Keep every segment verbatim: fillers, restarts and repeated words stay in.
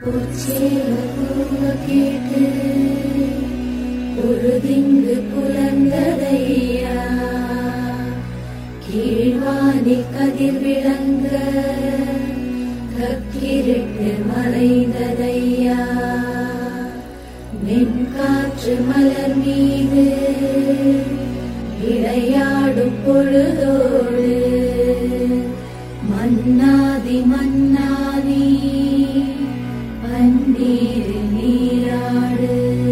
கேட்டு பொழுதிங்கு புலந்ததையா கீழ்வானி கதிர் விளங்க கக்கிருட்டு மறைந்ததையா மென்காற்று மலர் மீது விளையாடும் பொழுதோடு மன்னாதி மன்னாதி பன்னீர் நீராடு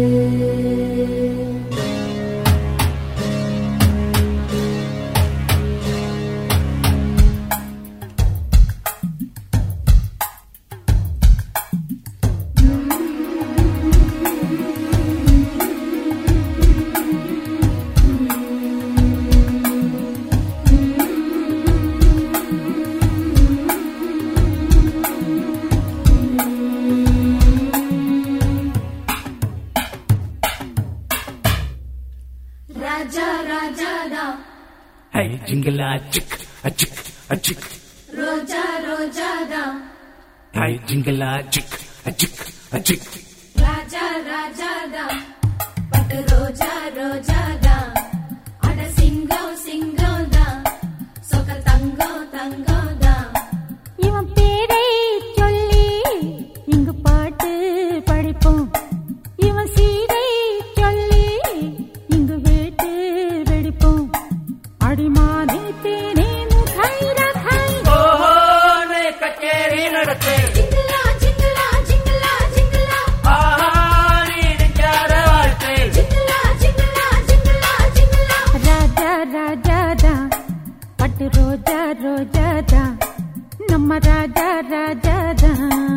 Jingle a chick, a chick, a chick. Roja, roja da. Hey, jingle a chick, a chick, a chick. Raja, raja da. But roja, roja da. Ada singo, singo da. Soka tango, tango da. இவன் பேரை சொல்லி இங்கு பாட்டு படிப்போம். இவன் சீரை சொல்லி இங்கு வேட்டு வெடிப்போம். அடிமானே தேனே முகைர கை ஓஹோ நே கச்சேரி நடத்தே ஜிங்கலா ஜிங்கலா ஜிங்கலா ஜிங்கலா ஆஹா நீ நிக்கார வாழ்த்தே ஜிங்கலா ஜிங்கலா ஜிங்கலா ஜிங்கலா ராஜா ராஜா தா பட்டு ரோஜா ரோஜா தா நம்ம ராஜா ராஜா தா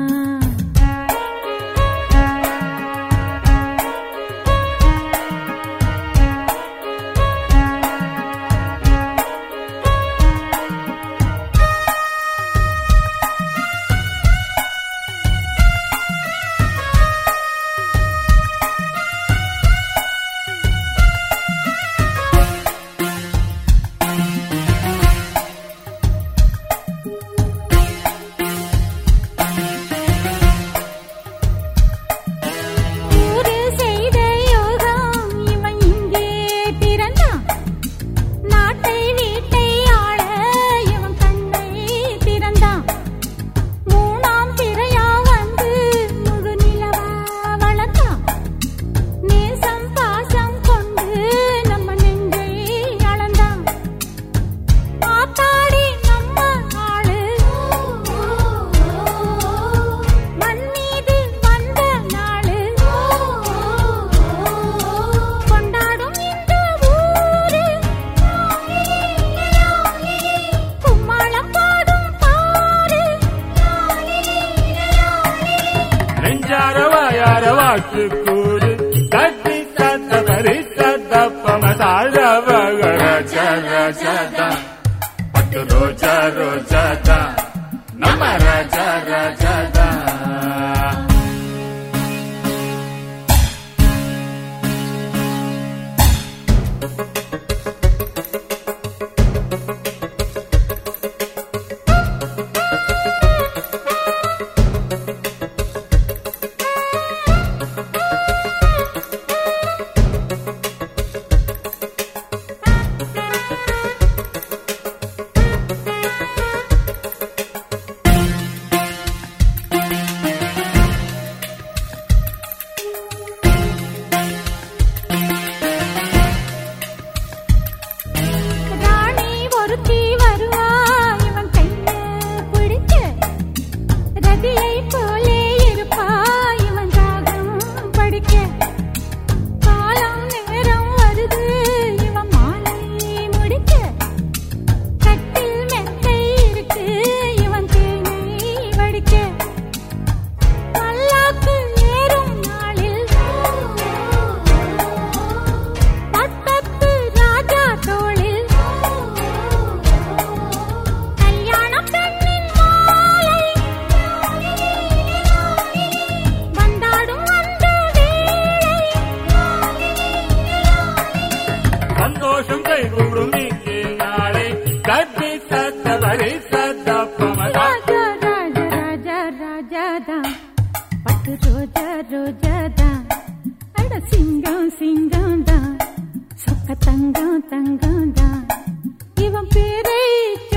கூறு கட்டி சத்த பரி சத்த பமசார ராஜா ராஜா பட்டு ரோஜா ரோஜா நம்ம ராஜா ராஜா பட்டு ரோஜா ரோஜா தான் அட சிங்கம் சிங்கம் தான் சொக்க தங்கம் தங்கம் தான் இவன் பேரை